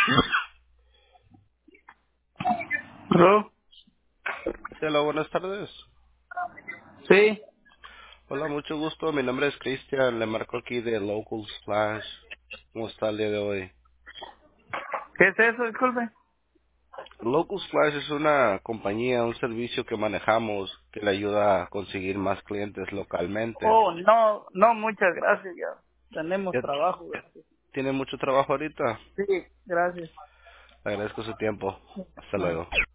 ¿Ro? Hola, buenas tardes. Sí. Hola, mucho gusto. Mi nombre es Cristian. Le marco aquí de Local Splash. ¿Cómo está el día de hoy? ¿Qué es eso? Disculpe. Local Splash es una compañía, un servicio que manejamos que le ayuda a conseguir más clientes localmente. Oh, no, no, muchas gracias, ya. Tenemos ¿Ya trabajo, gracias. tiene mucho trabajo ahorita? Sí, gracias. Agradezco su tiempo. Hasta Ah. luego.